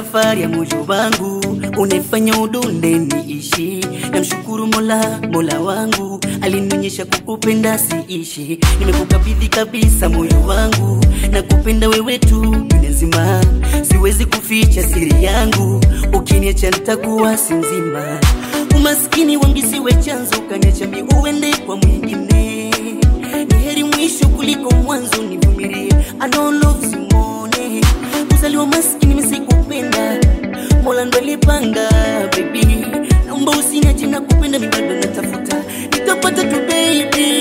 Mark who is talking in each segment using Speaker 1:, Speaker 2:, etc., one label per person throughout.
Speaker 1: safari ya moyo wangu, unaifanya udunde niishi. Namshukuru Mola wangu, alinionyesha kukupenda siishi. Nimekukabidhi kabisa moyo wangu, nakupenda wewe tu dunia nzima. Siwezi kuficha siri yangu, ukiniacha nitakuwa si mzima. Umaskini wangu siwe chanzo, kaniacha mimi uende kwa mwingine. Ni heri mwisho kuliko mwanzo, nivumilie. I don't love Simone, kuzaliwa maskini msikupenda, Mola ndo alipanga baby. Naomba usiniache na kupenda, mimi bado natafuta, nitapata tu baby.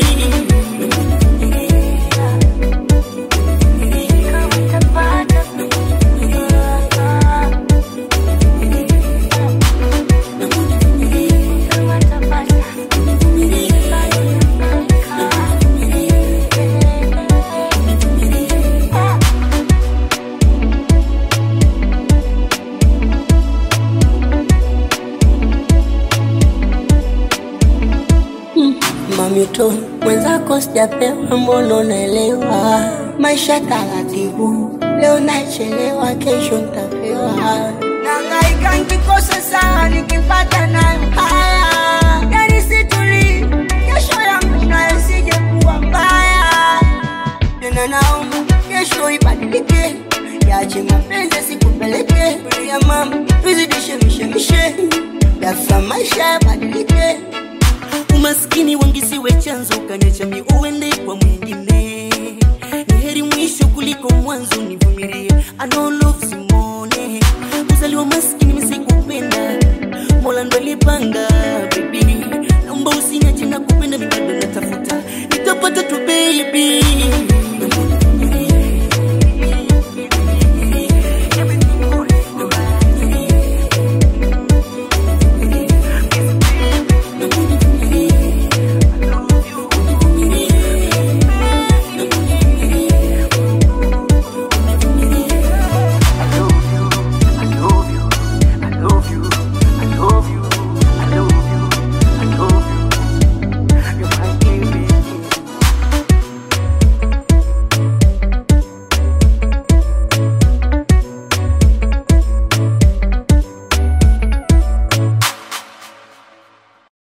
Speaker 2: Mamito, mwenzako sijapewa, mbona unaelewa? Maisha taratibu, leo nachelewa, kesho nitapewa. Nangaika nikikosa sawa, nikipata nayo haya. Yani situli, kesho yangu nayo sije kuwa mbaya. Tena naomba kesho ibadilike, yache mapenzi sikupeleke. Ya mama, tuzidishe mishemishe, ghafla maisha yabadilike.
Speaker 1: Umaskini wangu siwe chanzo, kaniacha mimi uende kwa mwingine. Ni heri mwisho kuliko mwanzo, nivumilie. I don't love Simone, kuzaliwa maskini mimi sikupenda, Mola ndo alipanga.